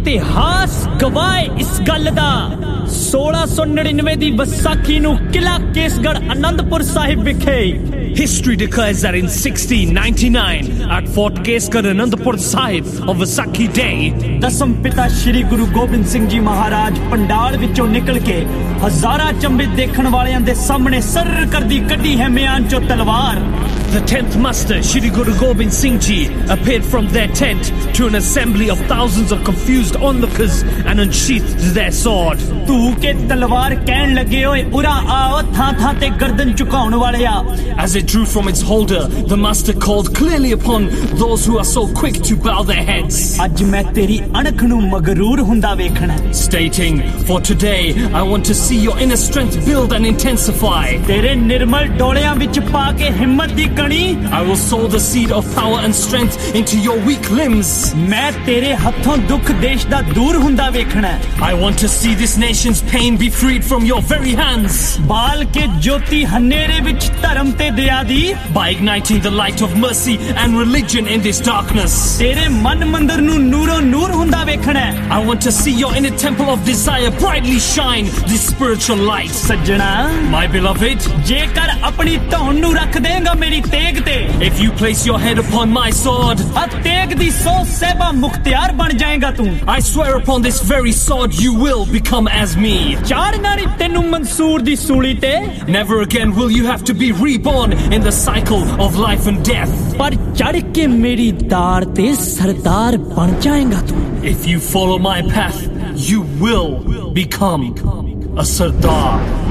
इतिहास गवाए इस गल दा 1699 दी वसाखी नूं किला केसगढ़ आनंदपुर साहिब विखे History declares that in 1699 at Fort Kesgarh Anandpur Sahib on Vaisakhi Day, दसम पिता श्री गुरु गोबिंद सिंह जी महाराज पंडाल विचों निकल के हजारा चंबे देखण वालियां दे सामने सर करदी कड्डी है म्यान चों तलवार। The 10th Master Shri Guru Gobind Singh Ji appeared from their tent to an assembly of thousands of confused onlookers and unsheathed their sword. तू के तलवार कहण लगे ओए उरा आओ थां थां ते गर्दन झुकाउण Walia. As it drew from its holder, the Master called clearly upon those who are so quick to bow their heads. आज मैं तेरी अणख नूं मगरूर हुंदा वेखणा, stating, for today I want to see your inner strength build and intensify. तेरे निर्मल डोलियां विच पा के हिम्मत दी I will sow the seed of power and strength into your weak limbs. मैं तेरे हत्थों दुख देश दा दूर हुंदा वेखणा। I want to see this nation's pain be freed from your very hands. बाल के ज्योति हनेरे विच धर्म ते दया दी, by igniting the light of mercy and religion in this darkness. तेरे मन मंदिर नूं नूरों नूर हुंदा वेखणा। I want to see your inner temple of desire brightly shine this spiritual light. सज्जणा, my beloved, जेकर अपनी धौन नूं रख देगा मेरी तेग ते, if you place your head upon my sword, Tegh दी सौ सहबा मुख्तियार बन जाएगा तू। I swear upon this very sword you will become as me. चार नारी तेनू मंसूर दी सूली ते, never again will you have to be reborn in the cycle of life and death. पर चढ़ के मेरी दार ते सरदार बन जाएगा तू। If you follow my path, you will become a Sardar.